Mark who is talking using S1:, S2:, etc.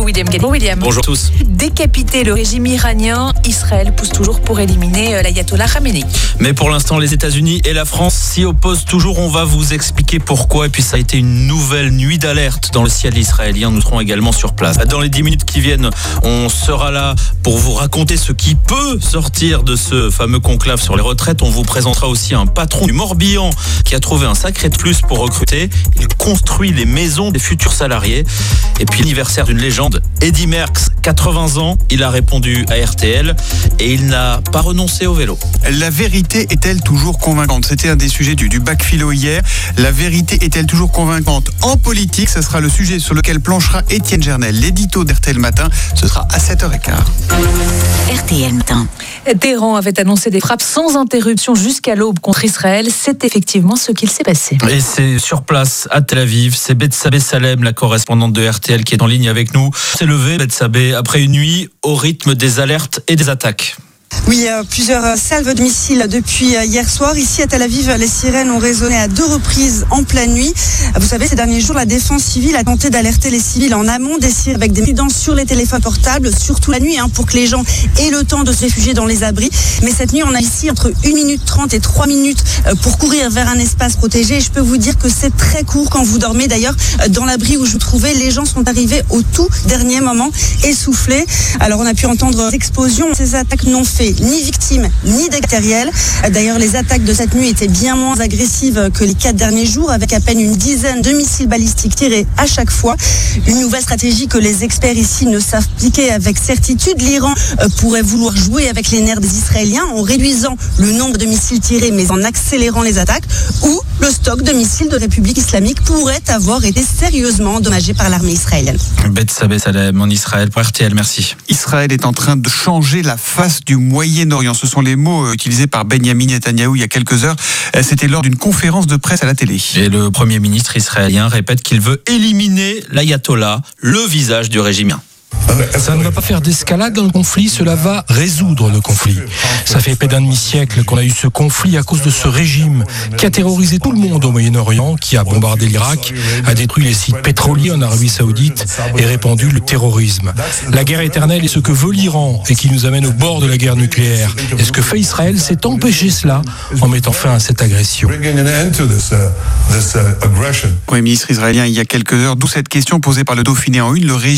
S1: William Galli. William.
S2: Bonjour à tous.
S1: Décapiter le régime iranien, Israël pousse toujours pour éliminer l'ayatollah Khamenei.
S2: Mais pour l'instant, les États-Unis et la France s'y opposent toujours. On va vous expliquer pourquoi. Et puis ça a été une nouvelle nuit d'alerte dans le ciel israélien. Nous serons également sur place. Dans les 10 minutes qui viennent, on sera là pour vous raconter ce qui peut sortir de ce fameux conclave sur les retraites. On vous présentera aussi un patron du Morbihan qui a trouvé un sacré de plus pour recruter. Il construit les maisons des futurs salariés. Et puis l'anniversaire d'une légende, Eddy Merckx, 80 ans. Il a répondu à RTL et il n'a pas renoncé au vélo.
S3: La vérité est-elle toujours convaincante ? C'était un des sujets du bac philo hier. La vérité est-elle toujours convaincante en politique ? Ce sera le sujet sur lequel planchera Étienne Gernel. L'édito d'RTL Matin, ce sera à 7h15.
S4: RTL Matin.
S1: Téhéran avait annoncé des frappes sans interruption jusqu'à l'aube contre Israël. C'est effectivement ce qu'il s'est passé.
S2: Et c'est sur place à Tel Aviv. C'est Bethsabée Salem, la correspondante de RTL, qui est en ligne avec nous. C'est levé, Bethsabée, après une nuit au rythme des alertes et des attaques.
S5: Oui, plusieurs salves de missiles depuis hier soir. Ici à Tel Aviv, les sirènes ont résonné à 2 reprises en pleine nuit. Vous savez, ces derniers jours, la défense civile a tenté d'alerter les civils en amont des sirènes avec des guidons sur les téléphones portables, surtout la nuit, pour que les gens aient le temps de se réfugier dans les abris. Mais cette nuit, on a ici entre 1 minute 30 et 3 minutes pour courir vers un espace protégé. Et je peux vous dire que c'est très court quand vous dormez. D'ailleurs, dans l'abri où je vous trouvais, les gens sont arrivés au tout dernier moment, essoufflés. Alors, on a pu entendre l'explosion. Ces attaques n'ont fait ni victimes, ni dégâts matériels. D'ailleurs, les attaques de cette nuit étaient bien moins agressives que les 4 derniers jours, avec à peine une dizaine de missiles balistiques tirés à chaque fois. Une nouvelle stratégie que les experts ici ne savent appliquer avec certitude. L'Iran pourrait vouloir jouer avec les nerfs des Israéliens en réduisant le nombre de missiles tirés, mais en accélérant les attaques, ou le stock de missiles de République islamique pourrait avoir été sérieusement endommagé par l'armée israélienne.
S2: Bethsabée Salem en Israël pour RTL, merci.
S3: Israël est en train de changer la face du Moyen-Orient. Ce sont les mots utilisés par Benyamin Netanyahou il y a quelques heures. C'était lors d'une conférence de presse à la télé.
S2: Et le Premier ministre israélien répète qu'il veut éliminer l'ayatollah, le visage du régime.
S6: Ça ne va pas faire d'escalade dans le conflit, cela va résoudre le conflit. Ça fait près d'un demi-siècle qu'on a eu ce conflit à cause de ce régime qui a terrorisé tout le monde au Moyen-Orient, qui a bombardé l'Irak, a détruit les sites pétroliers en Arabie Saoudite et répandu le terrorisme. La guerre éternelle est ce que veut l'Iran et qui nous amène au bord de la guerre nucléaire. Et ce que fait Israël, c'est empêcher cela en mettant fin à cette agression.
S3: Premier ministre israélien il y a quelques heures, d'où cette question posée par le Dauphiné en une. Le